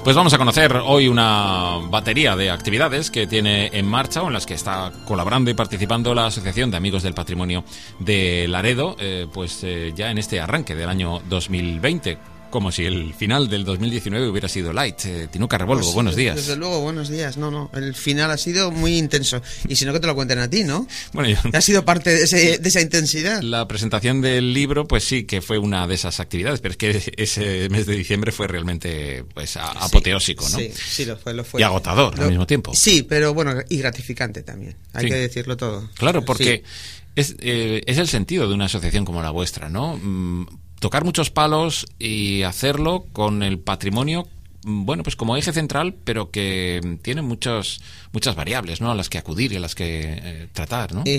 Pues vamos a conocer hoy una batería de actividades que tiene en marcha o en las que está colaborando y participando la Asociación de Amigos del Patrimonio de Laredo, ya en este arranque del año 2020. Como si el final del 2019 hubiera sido light. Tinuca Revolvo, pues, buenos días. Desde luego, buenos días. No, el final ha sido muy intenso. Y si no, que te lo cuenten a ti, ¿no? Bueno, ha sido parte de esa intensidad. La presentación del libro, pues sí, que fue una de esas actividades, pero es que ese mes de diciembre fue realmente apoteósico, ¿no? Sí, lo fue. Y agotador al mismo tiempo. Sí, pero bueno, y gratificante también. Hay que decirlo todo. Claro, porque es el sentido de una asociación como la vuestra, ¿no? Tocar muchos palos y hacerlo con el patrimonio, bueno, pues como eje central, pero que tiene muchas variables, ¿no? A las que acudir y a las que tratar, ¿no?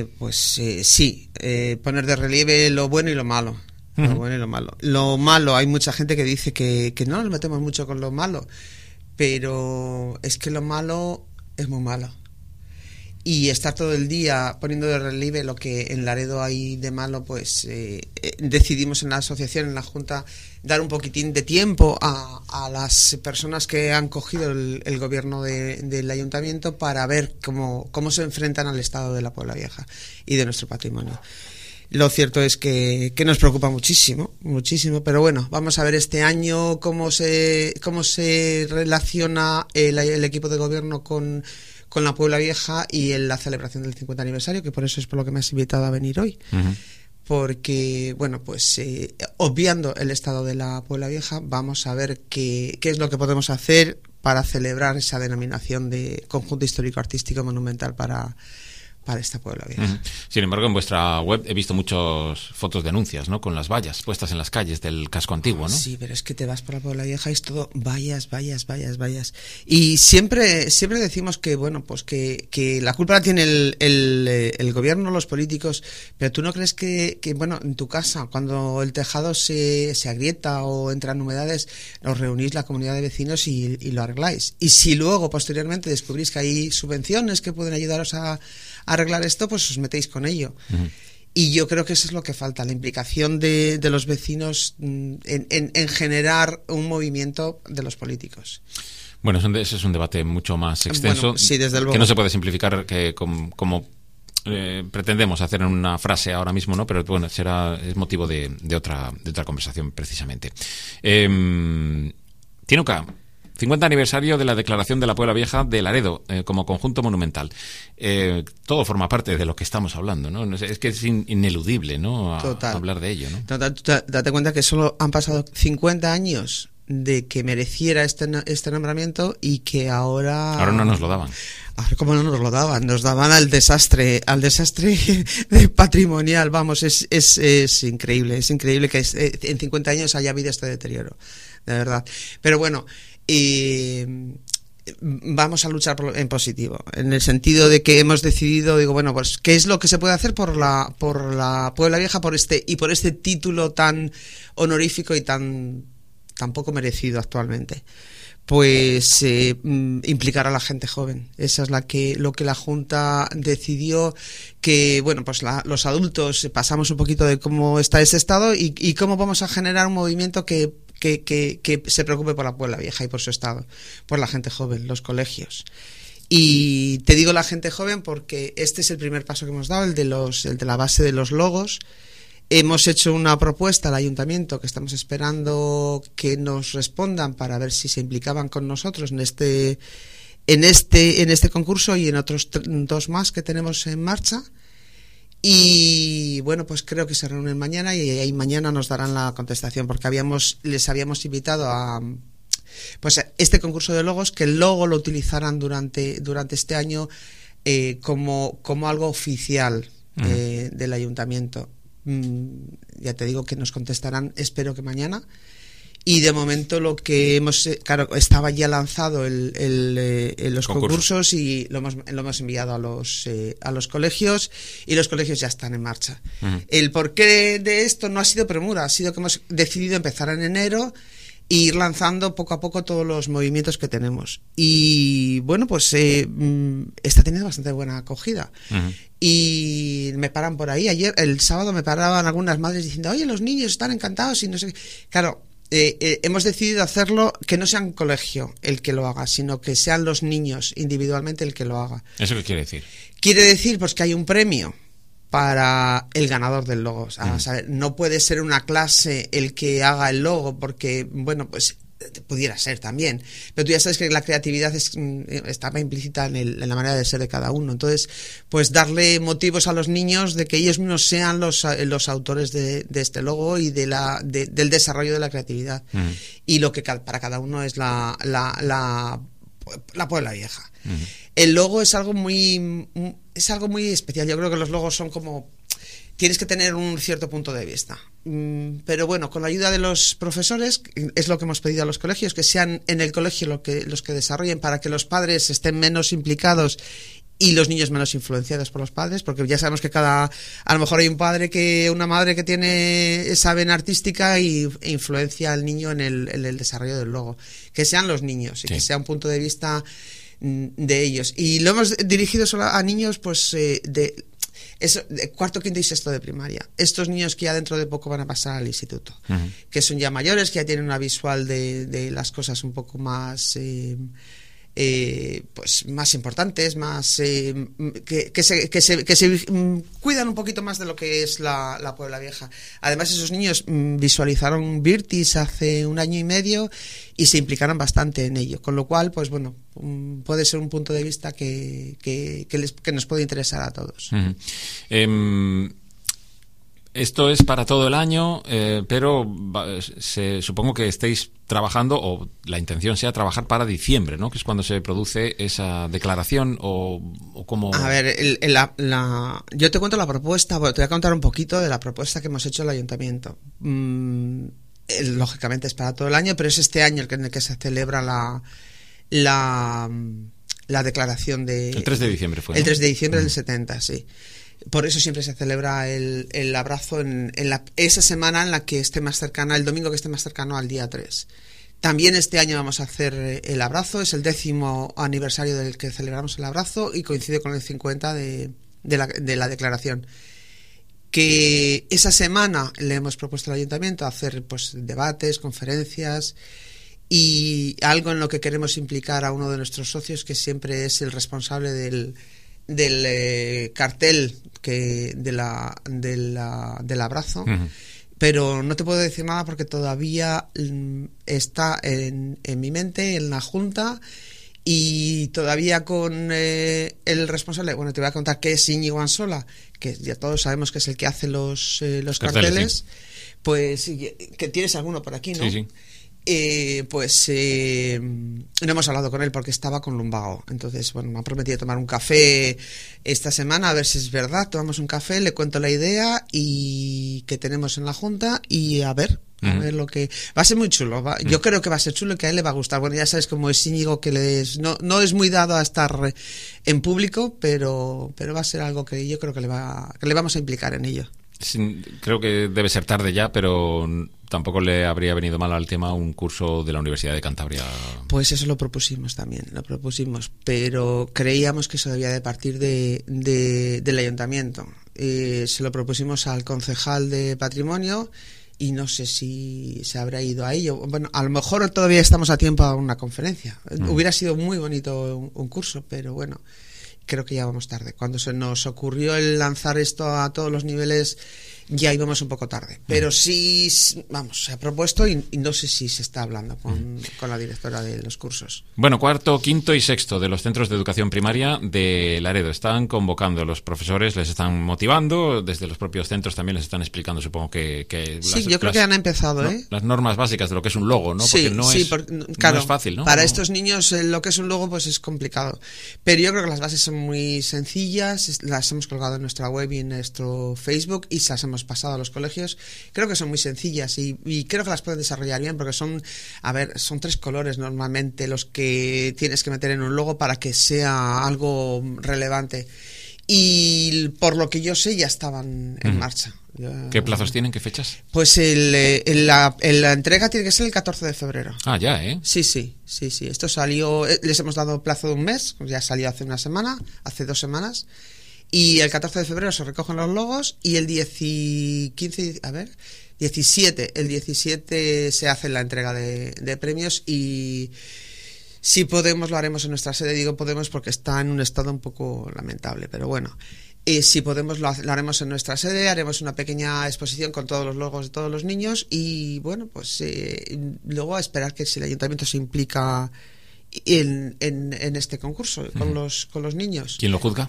Poner de relieve lo bueno y lo malo. Lo bueno y lo malo. Lo malo, hay mucha gente que dice que no nos metemos mucho con lo malo, pero es que lo malo es muy malo. Y estar todo el día poniendo de relieve lo que en Laredo hay de malo, pues decidimos en la asociación, en la Junta, dar un poquitín de tiempo a las personas que han cogido el gobierno del ayuntamiento para ver cómo se enfrentan al estado de la Puebla Vieja y de nuestro patrimonio. Lo cierto es que nos preocupa muchísimo, pero bueno, vamos a ver este año cómo se relaciona el equipo de gobierno con la Puebla Vieja y en la celebración del 50 aniversario, que por eso es por lo que me has invitado a venir hoy. Porque, bueno, pues obviando el estado de la Puebla Vieja, vamos a ver qué es lo que podemos hacer para celebrar esa denominación de conjunto histórico-artístico monumental para esta Puebla Vieja. Sin embargo, en vuestra web he visto muchas fotos de anuncias, ¿no? Con las vallas puestas en las calles del casco antiguo, ¿no? Sí, pero es que te vas por la Puebla Vieja y es todo vallas. Y siempre decimos que, bueno, pues que la culpa la tiene el gobierno, los políticos, pero tú no crees que bueno, en tu casa, cuando el tejado se agrieta o entran humedades, os reunís la comunidad de vecinos y lo arregláis. Y si luego, posteriormente, descubrís que hay subvenciones que pueden ayudaros a arreglar esto, pues os metéis con ello. Y yo creo que eso es lo que falta, la implicación de los vecinos en generar un movimiento de los políticos. Bueno, ese es un debate mucho más extenso, bueno, sí, desde luego, que no se puede simplificar que como pretendemos hacer en una frase ahora mismo, ¿no? Pero bueno, es motivo de otra conversación precisamente. Tinuca, 50 aniversario de la declaración de la Puebla Vieja de Laredo como conjunto monumental. Todo forma parte de lo que estamos hablando, ¿no? Es que es ineludible, ¿no? Hablar de ello, ¿no? Date cuenta que solo han pasado 50 años de que mereciera este nombramiento y que ahora no nos lo daban. Ahora, ¿cómo no nos lo daban? Nos daban al desastre de patrimonial. Vamos, es increíble que en 50 años haya habido este deterioro, de verdad. Pero bueno, vamos a luchar en positivo, en el sentido de que hemos decidido, bueno, pues qué es lo que se puede hacer por la Puebla Vieja, por este título tan honorífico y tan poco merecido actualmente. Pues implicar a la gente joven. Esa es lo que la Junta decidió, que bueno, pues los adultos pasamos un poquito de cómo está ese estado y cómo vamos a generar un movimiento que se preocupe por la Puebla Vieja y por su estado, por la gente joven, los colegios. Y te digo la gente joven porque este es el primer paso que hemos dado, el de la base de los logos. Hemos hecho una propuesta al ayuntamiento que estamos esperando que nos respondan para ver si se implicaban con nosotros en este concurso y en otros 2 más que tenemos en marcha. Y bueno, pues creo que se reúnen mañana y ahí mañana nos darán la contestación, porque les habíamos invitado a este concurso de logos, que el logo lo utilizaran durante este año como algo oficial del ayuntamiento. Ya te digo que nos contestarán, espero que mañana. Y de momento lo que estaba ya lanzado los concursos y lo hemos enviado a los colegios y los colegios ya están en marcha. El porqué de esto no ha sido premura, ha sido que hemos decidido empezar en enero e ir lanzando poco a poco todos los movimientos que tenemos. Y bueno, pues está teniendo bastante buena acogida. Y me paran por ahí. El sábado me paraban algunas madres diciendo: oye, los niños están encantados y no sé qué. Claro, hemos decidido hacerlo que no sea un colegio el que lo haga, sino que sean los niños individualmente el que lo haga. ¿Eso qué quiere decir? Quiere decir pues que hay un premio para el ganador del logo. O sea, no puede ser una clase el que haga el logo, porque, bueno, pues pudiera ser también, pero tú ya sabes que la creatividad estaba implícita en la manera de ser de cada uno. Entonces, pues darle motivos a los niños de que ellos mismos sean los autores de este logo y del desarrollo de la creatividad, y lo que para cada uno es la Puebla Vieja. El logo es algo muy especial. Yo creo que los logos son como... Tienes que tener un cierto punto de vista. Pero bueno, con la ayuda de los profesores, es lo que hemos pedido a los colegios, que sean en el colegio los que desarrollen, para que los padres estén menos implicados y los niños menos influenciados por los padres, porque ya sabemos que a lo mejor hay una madre que tiene esa vena artística e influencia al niño en el desarrollo del logo. Que sean los niños y que sea un punto de vista de ellos. Y lo hemos dirigido solo a niños pues de cuarto, quinto y sexto de primaria. Estos niños que ya dentro de poco van a pasar al instituto, que son ya mayores, que ya tienen una visual de las cosas un poco más pues más importantes, más que se cuidan un poquito más de lo que es la Puebla Vieja. Además, esos niños visualizaron Virtis hace 1 año y medio y se implicaron bastante en ello, con lo cual, pues bueno, puede ser un punto de vista que nos puede interesar a todos. Esto es para todo el año, pero supongo que estéis trabajando, o la intención sea trabajar para diciembre, ¿no? Que es cuando se produce esa declaración, o cómo... A ver, yo te cuento la propuesta, te voy a contar un poquito de la propuesta que hemos hecho el ayuntamiento. Lógicamente es para todo el año, pero es este año en el que se celebra la declaración de... El 3 de diciembre fue, ¿no? El 3 de diciembre del 70, sí. Por eso siempre se celebra el abrazo en esa semana en la que esté más cercana, el domingo que esté más cercano al día 3. También este año vamos a hacer el abrazo, es el 10º aniversario del que celebramos el abrazo y coincide con el 50 de la declaración. Que esa semana le hemos propuesto al ayuntamiento hacer pues debates, conferencias y algo en lo que queremos implicar a uno de nuestros socios, que siempre es el responsable del cartel del abrazo. Pero no te puedo decir nada porque todavía está en mi mente, en la Junta, y todavía con el responsable. Bueno, te voy a contar que es Íñigo Ansola, que ya todos sabemos que es el que hace los carteles. Sí. Pues que tienes alguno por aquí, ¿no? Sí. No hemos hablado con él porque estaba con lumbago. Entonces, bueno, me ha prometido tomar un café esta semana, a ver si es verdad. Tomamos un café, le cuento la idea y que tenemos en la Junta, y a ver lo que... Va a ser muy chulo. Yo creo que va a ser chulo y que a él le va a gustar. Bueno, ya sabes cómo es Íñigo, que no es muy dado a estar en público, pero va a ser algo que yo creo que le vamos a implicar en ello. Sí, creo que debe ser tarde ya, pero tampoco le habría venido mal al tema un curso de la Universidad de Cantabria. Pues eso lo propusimos también, pero creíamos que eso debía de partir del ayuntamiento. Se lo propusimos al concejal de Patrimonio y no sé si se habrá ido a ello. Bueno, a lo mejor todavía estamos a tiempo a una conferencia. Hubiera sido muy bonito un curso, pero bueno, creo que ya vamos tarde. Cuando se nos ocurrió el lanzar esto a todos los niveles, ya íbamos un poco tarde. Pero sí, vamos, se ha propuesto y no sé si se está hablando con la directora de los cursos. Bueno, cuarto, quinto y sexto de los centros de educación primaria de Laredo están convocando, los profesores les están motivando, desde los propios centros también les están explicando, supongo que sí, yo creo que han empezado, ¿no? Las normas básicas de lo que es un logo, ¿no? Sí, porque claro, no es fácil, ¿no? Para estos niños lo que es un logo pues es complicado. Pero yo creo que las bases son muy sencillas, las hemos colgado en nuestra web y en nuestro Facebook y se las hemos pasado a los colegios. Creo que son muy sencillas y creo que las pueden desarrollar bien, porque son 3 colores normalmente los que tienes que meter en un logo para que sea algo relevante. Y por lo que yo sé ya estaban en marcha. ¿Qué plazos tienen? ¿Qué fechas? Pues la entrega tiene que ser el 14 de febrero. Ah, ya, ¿eh? Sí. Esto salió, les hemos dado plazo de un mes, ya salió hace 2 semanas. Y el 14 de febrero se recogen los logos y el 17 se hace la entrega de premios y si podemos lo haremos en nuestra sede. Digo podemos porque está en un estado un poco lamentable, pero bueno. Si podemos lo haremos en nuestra sede, haremos una pequeña exposición con todos los logos de todos los niños y bueno, pues luego a esperar que si el ayuntamiento se implica en este concurso con los niños. ¿Quién lo juzga?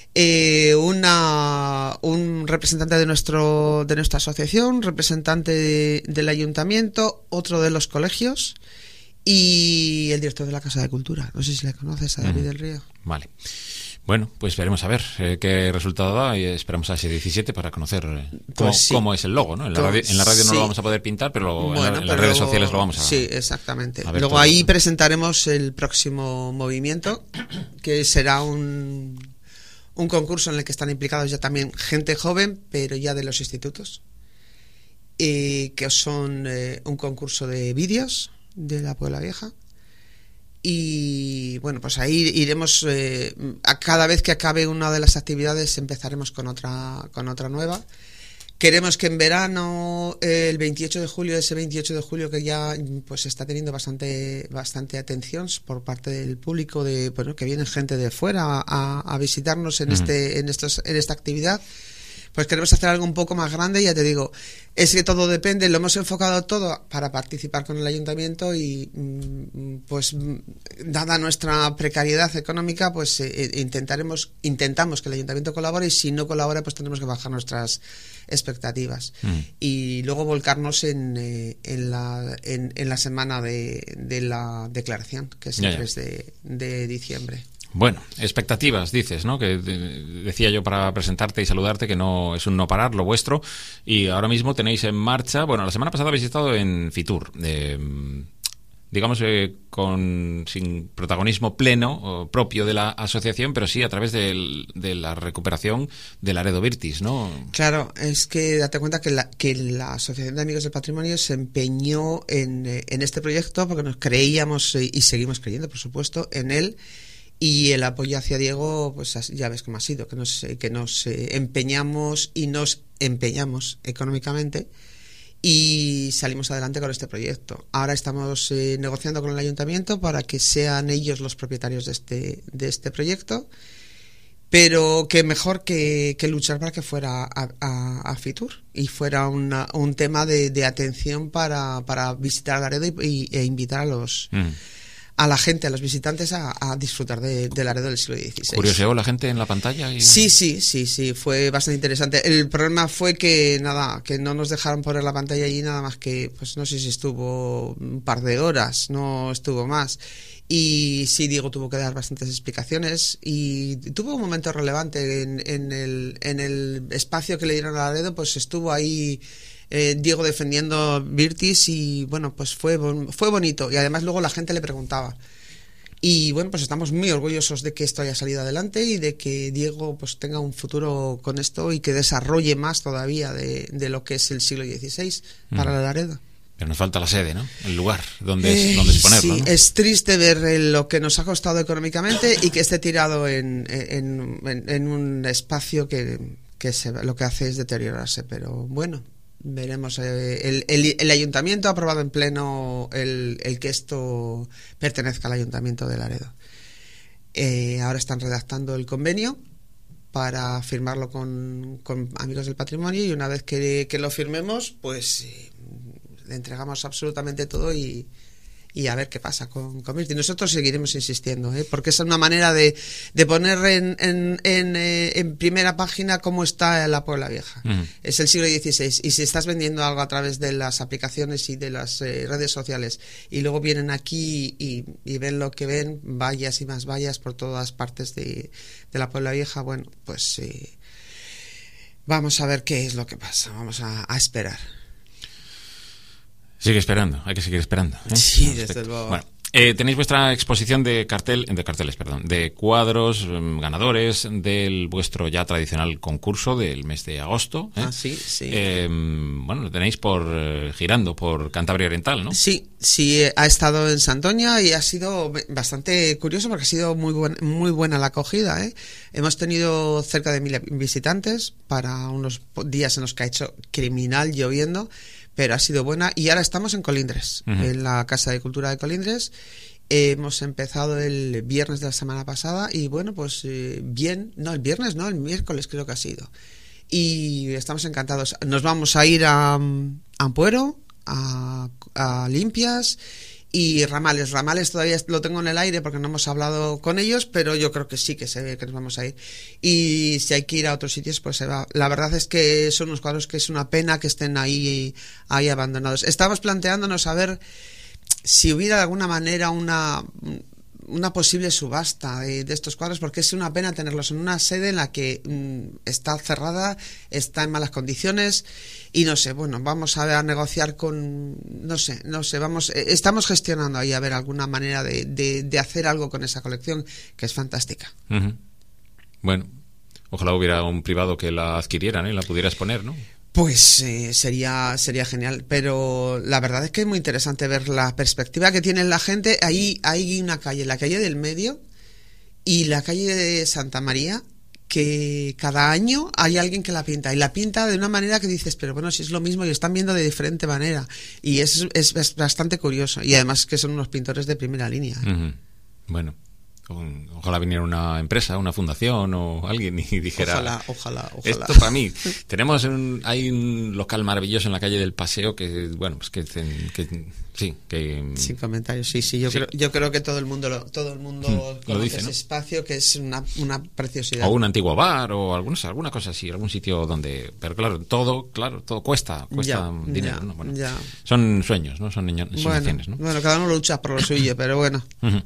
Un representante de nuestra asociación, representante del ayuntamiento, otro de los colegios y el director de la Casa de Cultura. No sé si le conoces, a David del Río. Vale. Bueno, pues veremos a ver qué resultado da y esperamos a ese 17 para conocer cómo es el logo, ¿no? En la radio no lo vamos a poder pintar, pero en las redes sociales lo vamos a... Sí, exactamente. Luego ahí presentaremos el próximo movimiento, que será un concurso en el que están implicados ya también gente joven, pero ya de los institutos, que son un concurso de vídeos de la Puebla Vieja. Y bueno, pues ahí iremos a cada vez que acabe una de las actividades empezaremos con otra nueva. Queremos que en verano, el 28 de julio, ese 28 de julio que ya pues está teniendo bastante atención por parte del público, que viene gente de fuera a visitarnos en esta actividad. Pues queremos hacer algo un poco más grande, ya te digo, es que todo depende, lo hemos enfocado todo para participar con el ayuntamiento y pues dada nuestra precariedad económica, pues intentamos que el ayuntamiento colabore y si no colabora pues tendremos que bajar nuestras expectativas y luego volcarnos en la semana de la declaración, que es el 3 de diciembre. Bueno, expectativas, dices, ¿no? Que decía yo para presentarte y saludarte que no es un no parar lo vuestro y ahora mismo tenéis en marcha, bueno, la semana pasada habéis estado en Fitur, digamos sin protagonismo pleno o propio de la asociación, pero sí a través de la recuperación del Laredo Virtis, ¿no? Claro, es que date cuenta que la Asociación de Amigos del Patrimonio se empeñó en este proyecto porque nos creíamos y seguimos creyendo, por supuesto, en él. Y el apoyo hacia Diego, pues ya ves cómo ha sido, que nos empeñamos y nos empeñamos económicamente y salimos adelante con este proyecto. Ahora estamos negociando con el ayuntamiento para que sean ellos los propietarios de este proyecto, pero que mejor que luchar para que fuera a Fitur y fuera un tema de atención para visitar Laredo e invitar a la gente, a los visitantes a disfrutar de Laredo del siglo XVI. ¿Curioseó la gente en la pantalla? Sí, fue bastante interesante. El problema fue que no nos dejaron poner la pantalla allí nada más que, pues no sé si estuvo un par de horas, no estuvo más. Y sí, Diego tuvo que dar bastantes explicaciones y tuvo un momento relevante en el espacio que le dieron a Laredo, pues estuvo ahí Diego defendiendo Virtis y bueno, pues fue bonito y además luego la gente le preguntaba y bueno, pues estamos muy orgullosos de que esto haya salido adelante y de que Diego pues tenga un futuro con esto y que desarrolle más todavía de lo que es el siglo XVI para Laredo. Pero nos falta la sede, ¿no? El lugar donde exponerlo. Sí, ¿no? Es triste ver lo que nos ha costado económicamente y que esté tirado en un espacio que lo que hace es deteriorarse, pero bueno, veremos. El ayuntamiento ha aprobado en pleno el que esto pertenezca al ayuntamiento de Laredo. Ahora están redactando el convenio para firmarlo con Amigos del Patrimonio y una vez que lo firmemos, pues le entregamos absolutamente todo y a ver qué pasa con Virtis. Nosotros seguiremos insistiendo, porque es una manera de poner en primera página cómo está la Puebla Vieja. Es el siglo XVI y si estás vendiendo algo a través de las aplicaciones y de las redes sociales y luego vienen aquí y ven lo que ven, vallas y más vallas por todas partes de la Puebla Vieja, bueno, pues vamos a ver qué es lo que pasa, vamos a esperar. Sigue esperando, hay que seguir esperando. Sí, desde luego. Bueno, Tenéis vuestra exposición de cuadros ganadores del vuestro ya tradicional concurso del mes de agosto. Sí. Bueno, lo tenéis girando por Cantabria Oriental, ¿no? Sí, ha estado en Santoña y ha sido bastante curioso porque ha sido muy buena la acogida, ¿eh? Hemos tenido cerca de 1000 visitantes para unos días en los que ha hecho criminal lloviendo, pero ha sido buena, y ahora estamos en Colindres, en la Casa de Cultura de Colindres. Hemos empezado el viernes de la semana pasada y bueno, pues bien, no, el viernes no, el miércoles creo que ha sido. Y estamos encantados. Nos vamos a ir a Ampuero, a Limpias y Ramales. Ramales todavía lo tengo en el aire porque no hemos hablado con ellos, pero yo creo que sí que se ve que nos vamos a ir. Y si hay que ir a otros sitios, pues se va. La verdad es que son unos cuadros que es una pena que estén ahí abandonados. Estábamos planteándonos a ver si hubiera de alguna manera una posible subasta de estos cuadros, porque es una pena tenerlos en una sede en la que está cerrada, está en malas condiciones y no sé, bueno, vamos a negociar con, no sé, estamos gestionando ahí a ver alguna manera de hacer algo con esa colección que es fantástica. Bueno, ojalá hubiera un privado que la adquiriera, ¿no? Y la pudiera exponer, ¿no? Pues sería genial, pero la verdad es que es muy interesante ver la perspectiva que tiene la gente. Ahí hay una calle, la calle del Medio y la calle de Santa María, que cada año hay alguien que la pinta, y la pinta de una manera que dices, pero bueno, si es lo mismo y lo están viendo de diferente manera, y es bastante curioso, y además que son unos pintores de primera línea. Bueno, ojalá viniera una empresa, una fundación o alguien y dijera, ojalá. Esto para mí. Hay un local maravilloso en la calle del Paseo que, bueno, pues que sí, que sin comentarios. Sí, yo creo que todo el mundo conoce dice, ese espacio, que es una preciosidad. O un antiguo bar o alguna cosa así, algún sitio donde, pero claro, todo cuesta dinero, ¿no? Bueno, son sueños, ¿no? Son soñaciones, ¿no? Bueno, cada uno lucha por lo suyo, pero bueno.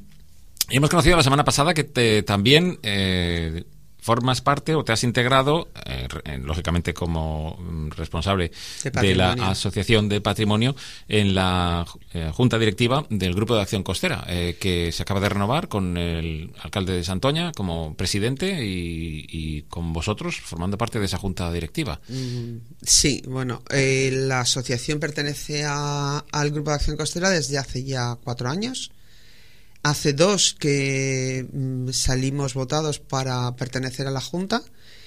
Y hemos conocido la semana pasada que también formas parte o te has integrado, lógicamente como responsable de la Asociación de Patrimonio, en la Junta Directiva del Grupo de Acción Costera, que se acaba de renovar con el alcalde de Santoña como presidente y con vosotros formando parte de esa Junta Directiva. Sí, bueno, la asociación pertenece al Grupo de Acción Costera desde hace ya 4 años. Hace 2 que salimos votados para pertenecer a la Junta,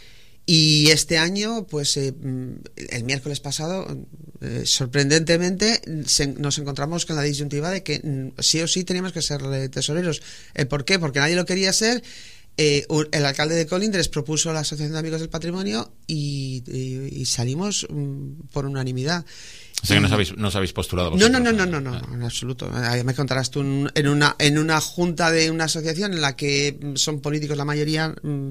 y este año, pues el miércoles pasado, sorprendentemente, nos encontramos con la disyuntiva de que sí o sí teníamos que ser tesoreros. ¿Por qué? Porque nadie lo quería ser. El alcalde de Colindres propuso a la Asociación de Amigos del Patrimonio y salimos por unanimidad. O sea que no os habéis postulado vosotros. No, en absoluto. Me contarás tú en una junta de una asociación en la que son políticos la mayoría,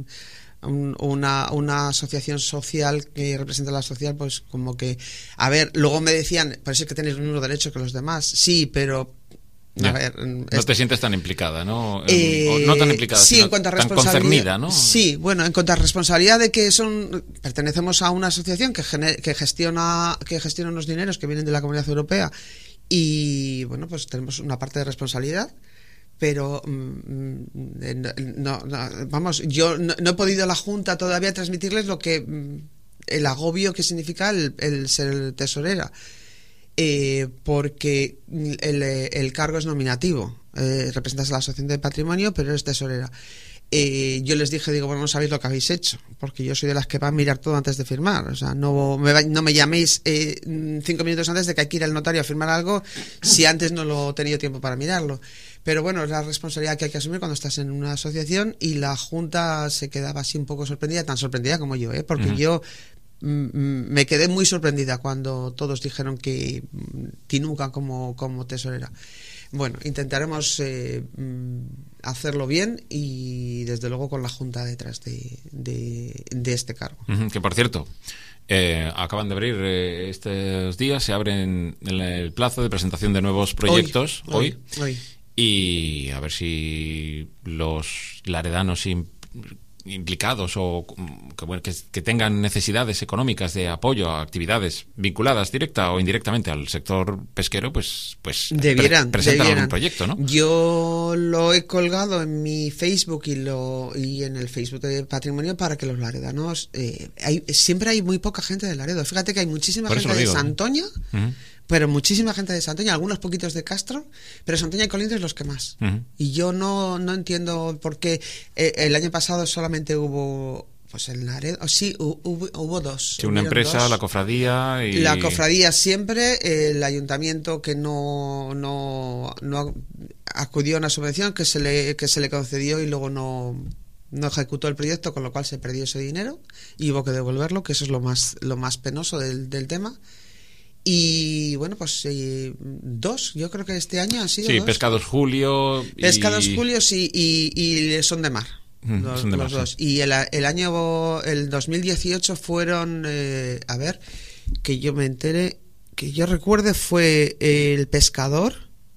una asociación social que representa a la social, pues como que, a ver, luego me decían, parece que tenéis los mismos derechos que los demás. Sí, pero a ver, no te sientes tan implicada, ¿no? O no tan implicada, sí, sino en cuanto a tan concernida, ¿no? Sí, bueno, en cuanto a responsabilidad de que pertenecemos a una asociación que gestiona unos dineros que vienen de la Comunidad Europea, y bueno, pues tenemos una parte de responsabilidad, pero vamos, yo no he podido a la Junta todavía transmitirles lo que el agobio que significa el ser tesorera. Porque el cargo es nominativo, representas a la Asociación de Patrimonio, pero eres tesorera. Yo les dije, bueno, no sabéis lo que habéis hecho, porque yo soy de las que va a mirar todo antes de firmar. O sea, no me llaméis 5 minutos antes de que hay que ir al notario a firmar algo si antes no lo he tenido tiempo para mirarlo. Pero bueno, es la responsabilidad que hay que asumir cuando estás en una asociación, y la Junta se quedaba así un poco sorprendida, tan sorprendida como yo, porque yo me quedé muy sorprendida cuando todos dijeron que Tinuca como tesorera. Bueno, intentaremos hacerlo bien, y desde luego con la Junta detrás de este cargo. Que por cierto, acaban de abrir estos días, se abren el plazo de presentación de nuevos proyectos hoy. Y a ver si los laredanos implicados o que tengan necesidades económicas de apoyo a actividades vinculadas directa o indirectamente al sector pesquero, pues debieran algún proyecto, ¿no? Yo lo he colgado en mi Facebook y en el Facebook de Patrimonio para que los laredanos... siempre hay muy poca gente de Laredo. Fíjate que hay muchísima gente de Santoña, pero muchísima gente de Santoña, algunos poquitos de Castro, pero Santoña y Colindres los que más. Y yo no entiendo por qué el año pasado solamente hubo... Pues en Laredo, sí, hubo dos. Sí, una empresa, dos. La cofradía y... La cofradía siempre, el ayuntamiento que no acudió a una subvención que se le concedió y luego no ejecutó el proyecto, con lo cual se perdió ese dinero y hubo que devolverlo, que eso es lo más penoso del tema. Y bueno, pues dos, yo creo que este año han sido dos. Pescados Julio. Pescados Julio, sí, y Son de Mar. Los dos. Sí. Y el 2018 fueron, que yo me entere, que yo recuerde, fue el Pescador,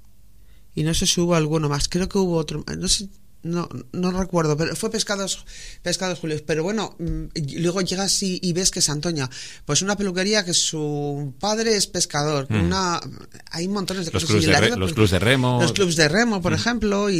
y no sé si hubo alguno más, creo que hubo otro, no sé. No recuerdo, pero fue Pescados Julio. Pero bueno, luego llegas y ves que es Santoña, pues una peluquería que su padre es pescador. Hay montones de cosas. Los clubs de remo. Los clubs de remo, por ejemplo.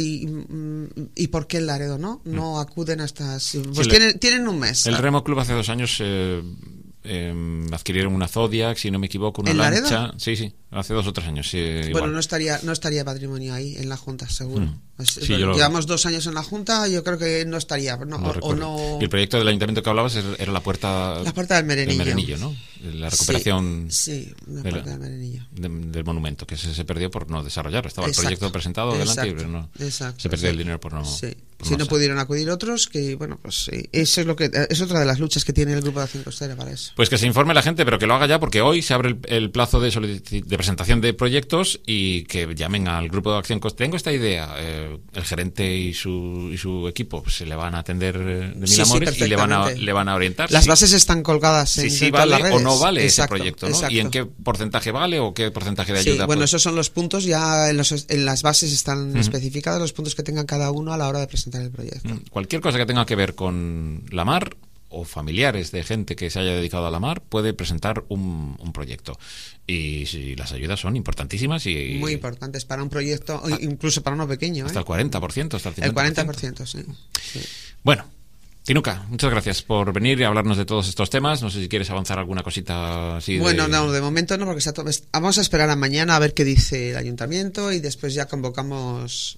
Y ¿por qué el Laredo no acuden a estas? Pues tienen un mes. El Remo Club hace 2 años adquirieron una Zodiac, si no me equivoco, una lancha. Laredo? Sí, hace 2 o 3 años. Bueno, no estaría Patrimonio ahí en la Junta, seguro. Sí, llevamos 2 años en la Junta, yo creo que no estaría. Y el proyecto del ayuntamiento que hablabas era la puerta del Merenillo. ¿no? La recuperación la puerta del Merenillo. Del monumento, que se perdió por no desarrollar. Estaba el proyecto presentado delante, pero se perdió el dinero por no... Si no pudieron acudir otros, que bueno, pues eso es otra de las luchas que tiene el Grupo de Acción Costera para eso. Pues que se informe la gente, pero que lo haga ya, porque hoy se abre el plazo de presentación de proyectos y que llamen al Grupo de Acción Costera. Tengo esta idea, el gerente y su equipo se le van a atender de mil amores y le van a orientar. Las bases están colgadas en si todas vale las redes. O no vale ese proyecto, ¿no? Y en qué porcentaje vale o qué porcentaje de ayuda. Bueno, esos son los puntos, ya en las bases están especificados los puntos que tengan cada uno a la hora de presentar el proyecto. Cualquier cosa que tenga que ver con la mar o familiares de gente que se haya dedicado a la mar puede presentar un proyecto. Y si las ayudas son importantísimas y muy importantes para un proyecto, incluso para uno pequeño. Hasta el 40%, hasta el 50%. El 40%, sí. Bueno, Tinuca, muchas gracias por venir y hablarnos de todos estos temas. No sé si quieres avanzar alguna cosita así. Bueno, no, de momento no, porque vamos a esperar a mañana a ver qué dice el ayuntamiento y después ya convocamos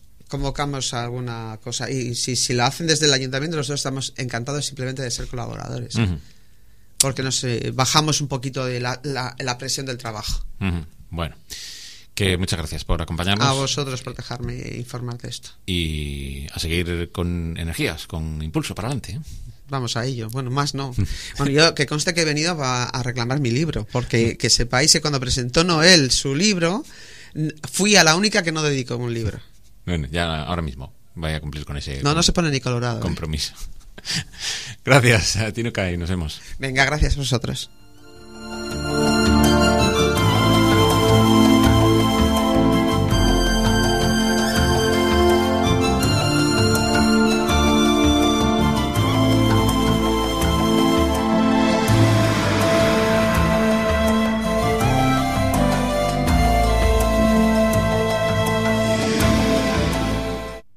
alguna cosa. Y si la hacen desde el ayuntamiento, nosotros estamos encantados simplemente de ser colaboradores. Porque bajamos un poquito de la presión del trabajo. Bueno, que muchas gracias por acompañarnos. A vosotros por dejarme informar de esto. Y a seguir con energías, con impulso para adelante. Vamos a ello. Bueno, más no. Bueno, yo que conste que he venido a reclamar mi libro, porque que sepáis que cuando presentó Noel su libro, fui a la única que no dedicó un libro. Bueno, ya ahora mismo vaya a cumplir con ese no se pone ni colorado. Compromiso. Gracias a Tinuca y nos vemos. Venga, gracias a vosotros.